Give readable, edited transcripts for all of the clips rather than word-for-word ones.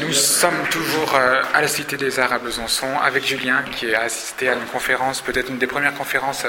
Nous sommes toujours à la Cité des Arts à Besançon avec Julien qui a assisté à une conférence, peut-être une des premières conférences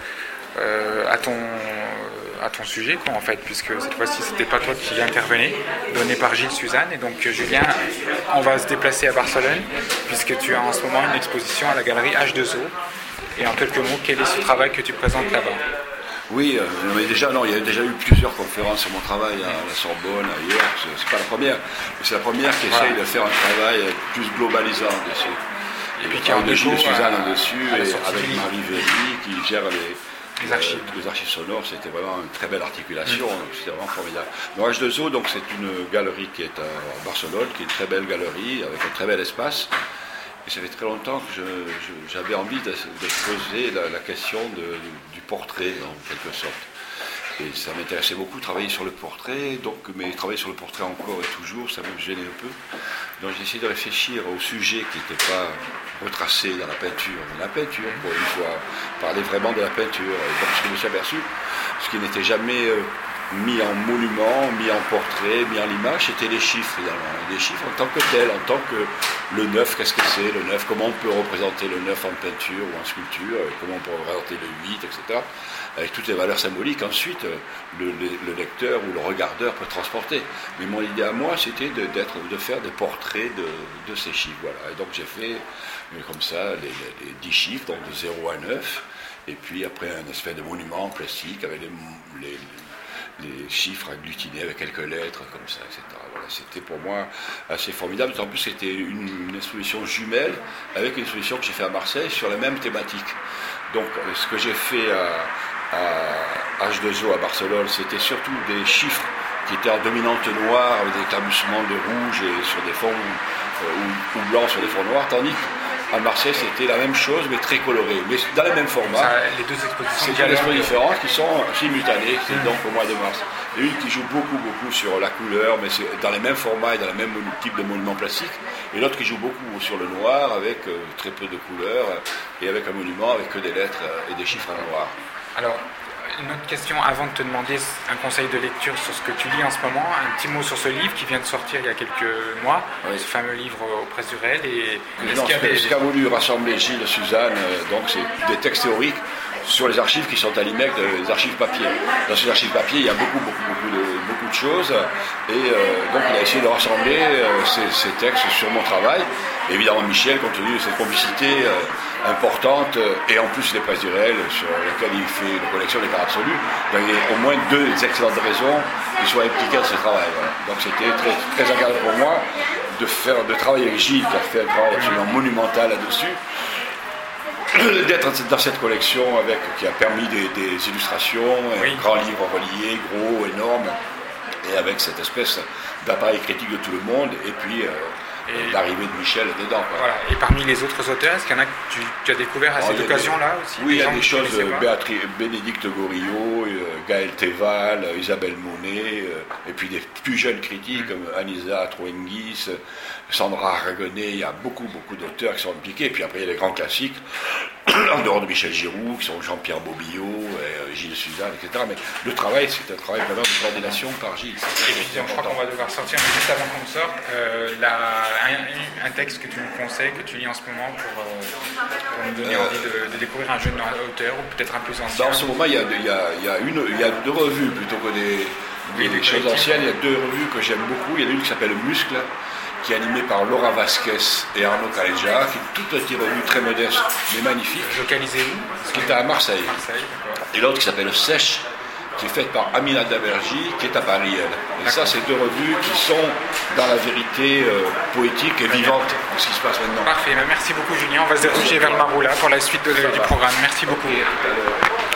à ton sujet, quoi, en fait, puisque cette fois-ci c'était pas toi qui intervenais, donné par Gilles Suzanne. Et donc Julien, on va se déplacer à Barcelone puisque tu as en ce moment une exposition à la galerie H2O. Et en quelques mots, quel est ce travail que tu présentes là-bas? Oui, mais il y a déjà eu plusieurs conférences sur mon travail à la Sorbonne, ailleurs. C'est pas la première, mais c'est la première qui essaye de faire un travail plus globalisant dessus. Et puis qui a un de Gilles Suzanne à dessus, et avec Marie Véry qui gère les archives. Les archives sonores. C'était vraiment une très belle articulation, c'était vraiment formidable. Le H2O, donc, c'est une galerie qui est à Barcelone, qui est une très belle galerie, avec un très bel espace. Et ça fait très longtemps que j'avais envie de poser la question du portrait, en quelque sorte. Et ça m'intéressait beaucoup de travailler sur le portrait, mais travailler sur le portrait encore et toujours, ça me gênait un peu. Donc j'ai essayé de réfléchir au sujet qui n'était pas retracé dans la peinture. Mais la peinture, pour une fois, parler vraiment de la peinture. Et donc ce que je me suis aperçu, ce qui n'était jamais mis en monument, mis en portrait, mis en image, c'était les chiffres finalement. Les chiffres en tant que tels, en tant que le neuf, qu'est-ce que c'est le neuf, comment on peut représenter le neuf en peinture ou en sculpture, comment on peut représenter le 8, etc. Avec toutes les valeurs symboliques, ensuite le lecteur ou le regardeur peut transporter. Mais mon idée à moi, c'était de faire des portraits de ces chiffres. Voilà. Et donc j'ai fait comme ça les 10 chiffres, donc de 0 à 9, et puis après un espèce de monument classique avec les chiffres agglutinés avec quelques lettres comme ça, etc. Voilà, c'était pour moi assez formidable. En plus, c'était une exposition jumelle avec une exposition que j'ai fait à Marseille sur la même thématique. Donc, ce que j'ai fait à H2O à Barcelone, c'était surtout des chiffres qui étaient en dominante noire avec des éclaboussements de rouge et sur des fonds ou blancs sur des fonds noirs, tandis qu'à Marseille, c'était la même chose, mais très coloré, mais dans le même format. Les deux expositions. C'est deux expositions différentes qui sont simultanées, c'est donc au mois de mars. Et une qui joue beaucoup sur la couleur, mais c'est dans les mêmes formats et dans le même type de monument plastique. Et l'autre qui joue beaucoup sur le noir, avec très peu de couleurs, et avec un monument avec que des lettres et des chiffres en noir. Alors, une autre question avant de te demander un conseil de lecture sur ce que tu lis en ce moment, un petit mot sur ce livre qui vient de sortir il y a quelques mois, oui. Ce fameux livre aux presses du réel. Ce qu'a voulu rassembler Gilles Suzanne, donc c'est des textes théoriques sur les archives qui sont à l'IMEC, les archives papier. Dans ces archives papier, il y a beaucoup de choses, et donc il a essayé de rassembler ces textes sur mon travail. Et évidemment, Michel, compte tenu de cette complicité importante, et en plus les presses du réel sur lesquelles il fait une collection des cas absolus, il y a au moins deux excellentes raisons qu'il soit impliqué dans ce travail. Voilà. Donc c'était très, très agréable pour moi de travailler avec Gilles, qui a fait un travail absolument monumental là-dessus, d'être dans cette collection qui a permis des illustrations, oui. Un grand livre relié, gros, énorme, et avec cette espèce d'appareil critique de tout le monde, et puis l'arrivée de Michel dedans. Quoi. Voilà. Et parmi les autres auteurs, est-ce qu'il y en a que tu as découvert à cette occasion-là aussi? Oui, il y a des choses, Bénédicte Gorillo, Gaël Théval, Isabelle Monet, et puis des plus jeunes critiques comme Anisa Troenguis, Sandra Aragonnet. Il y a beaucoup d'auteurs qui sont impliqués, et puis après il y a les grands classiques, en dehors de Michel Giroux, qui sont Jean-Pierre Bobillot, Gilles Suzanne, etc. Mais le travail, c'est un travail vraiment de coordination par Gilles. Et puis, je crois qu'on va devoir sortir, mais juste avant qu'on sorte, un texte que tu nous conseilles, que tu lis en ce moment pour nous donner envie de découvrir un jeune auteur ou peut-être un plus ancien. Dans ce moment, il y a deux revues plutôt que des choses anciennes. Il y a deux revues que j'aime beaucoup. Il y en a une qui s'appelle Muscle, qui est animée par Laura Vasquez et Arnaud Caléja, qui est toute petite revue très modeste mais magnifique. Localisée où? Qui est à Marseille. Et l'autre qui s'appelle Sèche, qui est faite par Amina Daverji, qui est à Paris, elle. Et ça, c'est deux revues qui sont dans la vérité poétique et vivante de ce qui se passe maintenant. Parfait, merci beaucoup Julien. On va se diriger vers le Maroula pour la suite du programme. Merci beaucoup.